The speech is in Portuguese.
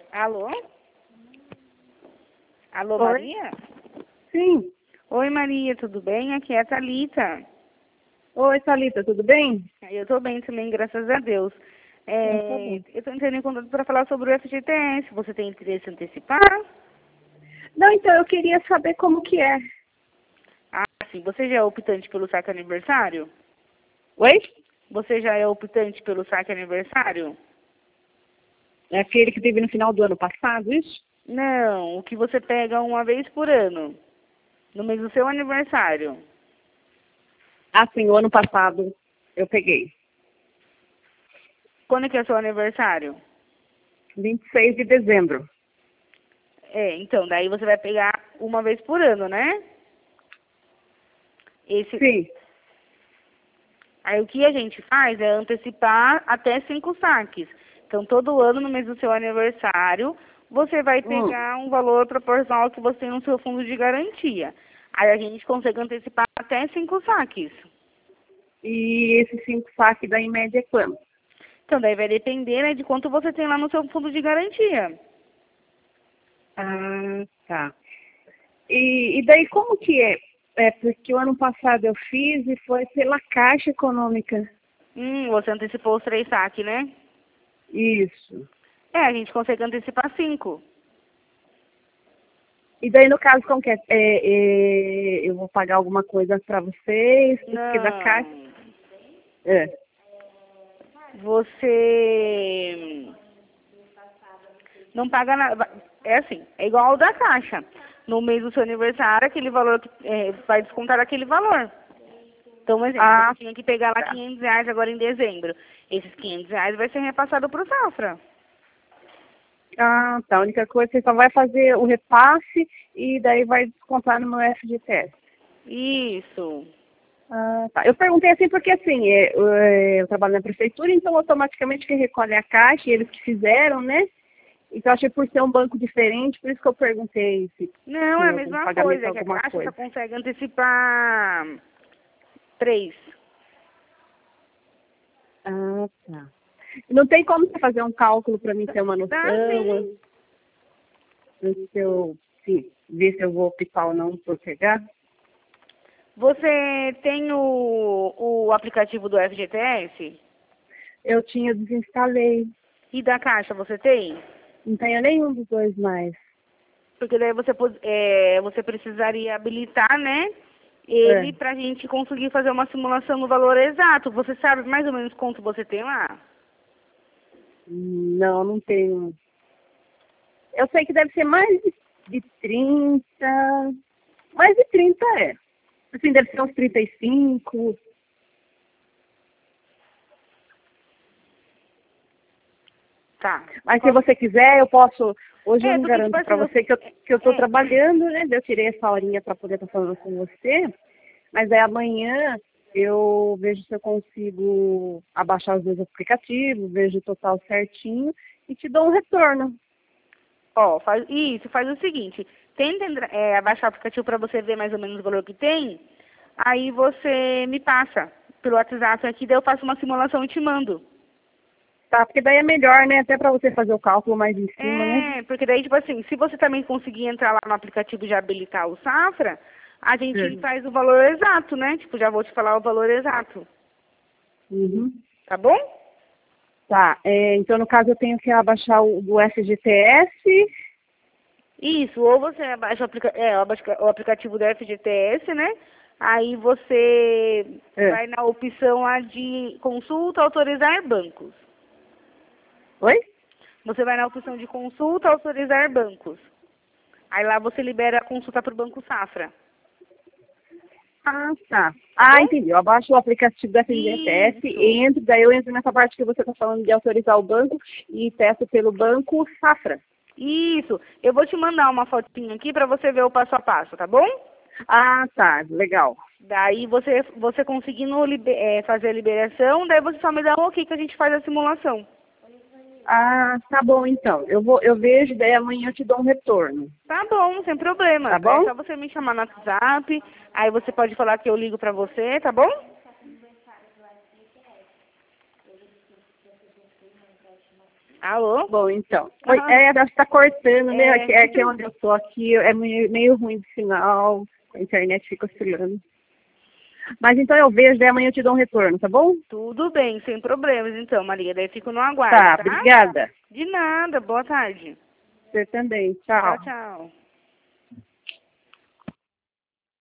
Alô? Alô, Oi? Maria? Sim. Oi, Maria, tudo bem? Aqui é a Thalita. Oi, Thalita, tudo bem? Eu tô bem também, graças a Deus. Tá bom. Eu tô entrando em contato para falar sobre o FGTS. Você tem interesse em antecipar? Não, então eu queria saber como que é. Ah, sim. Você já é optante pelo saque aniversário? Oi? Você já é optante pelo saque aniversário? É aquele que teve no final do ano passado, isso? Não, o que você pega uma vez por ano, no mês do seu aniversário. Ah, sim, o ano passado eu peguei. Quando é que é seu aniversário? 26 de dezembro. Então, daí você vai pegar uma vez por ano, né? Esse, Sim. Aí o que a gente faz é antecipar até 5 saques. Então, todo ano, no mês do seu aniversário, você vai Hum. pegar um valor proporcional ao que você tem no seu fundo de garantia. Aí a gente consegue antecipar até 5 saques. E esses 5 saques da em média é quanto? Então, daí vai depender, né, de quanto você tem lá no seu fundo de garantia. Ah, tá. E daí como que é? É porque o ano passado eu fiz e foi pela Caixa Econômica. Você antecipou os 3 saques, né? Isso. A gente consegue antecipar 5. E daí, no caso, como que é? Eu vou pagar alguma coisa para vocês, porque da Caixa. Não. É. Você não paga nada. É assim, é igual ao da Caixa. No mês do seu aniversário, aquele valor vai descontar aquele valor. Então, um exemplo, Ah, você tinha que pegar lá tá. R$ 500 agora em dezembro. Esses R$ 500 vai ser repassado para o Safra. Ah, tá. A única coisa, você só vai fazer o repasse e daí vai descontar no meu FGTS. Isso. Ah, tá. Eu perguntei assim porque, assim, eu trabalho na prefeitura, então automaticamente quem recolhe é a Caixa, e eles que fizeram, né? Então, achei por ser um banco diferente, por isso que eu perguntei se Não, é a tinha algum mesma pagamento, coisa. É que a alguma Caixa só coisa. consegue antecipar 3. Ah, tá. Não tem como você fazer um cálculo para mim ter uma Dá noção, sim. ver se eu vou optar ou não por pegar? Você tem o aplicativo do FGTS? Eu desinstalei. E da Caixa você tem? Não tenho nenhum dos dois mais. Porque daí você precisaria habilitar, né? É. Ele pra gente conseguir fazer uma simulação no valor exato. Você sabe mais ou menos quanto você tem lá? Não, não tenho. Eu sei que deve ser mais de 30. Mais de 30 é. Assim, deve ser uns 35. Tá. Mas se você quiser, eu posso. Hoje eu não Porque tipo garanto assim, para você que eu estou é, trabalhando, né? Eu tirei essa horinha para poder estar falando com você. Mas aí amanhã eu vejo se eu consigo abaixar os dois aplicativos, vejo o total certinho e te dou um retorno. faz o seguinte, tenta abaixar o aplicativo para você ver mais ou menos o valor que tem, aí você me passa pelo WhatsApp aqui, daí eu faço uma simulação e te mando. Tá? Porque daí é melhor, né? Até para você fazer o cálculo mais em cima, né? Porque daí, tipo assim, se você também conseguir entrar lá no aplicativo e já habilitar o Safra, a gente É. faz o valor exato, né? Tipo, já vou te falar o valor exato. Uhum. Tá bom? Tá. Então, no caso, eu tenho que abaixar o do FGTS. Isso, ou você abaixa o aplicativo do FGTS, né? Aí você É. vai na opção lá de consulta, autorizar bancos. Oi? Você vai na opção de consulta, autorizar bancos. Aí lá você libera a consulta para o Banco Safra. Ah, tá. Tá Ah, bom? entendi. Eu abaixo o aplicativo do FGTS, Isso. daí eu entro nessa parte que você está falando de autorizar o banco e peço pelo banco Safra. Isso. Eu vou te mandar uma fotinha aqui para você ver o passo a passo, tá bom? Ah, tá. Legal. Daí você conseguindo fazer a liberação, daí você só me dá um ok que a gente faz a simulação. Ah, tá bom então. Eu vejo, daí amanhã eu te dou um retorno. Tá bom, sem problema. Tá É bom? só você me chamar no WhatsApp, aí você pode falar que eu ligo pra você, tá bom? Alô? Bom, então. Oi, acho que tá cortando, né? Aqui onde eu tô aqui é meio ruim de sinal, a internet fica oscilando. Mas então eu vejo, daí amanhã eu te dou um retorno, tá bom? Tudo bem, sem problemas então, Maria. Daí fico no aguardo, tá? Obrigada. De nada, boa tarde. Você também, Tchau, tchau. tchau.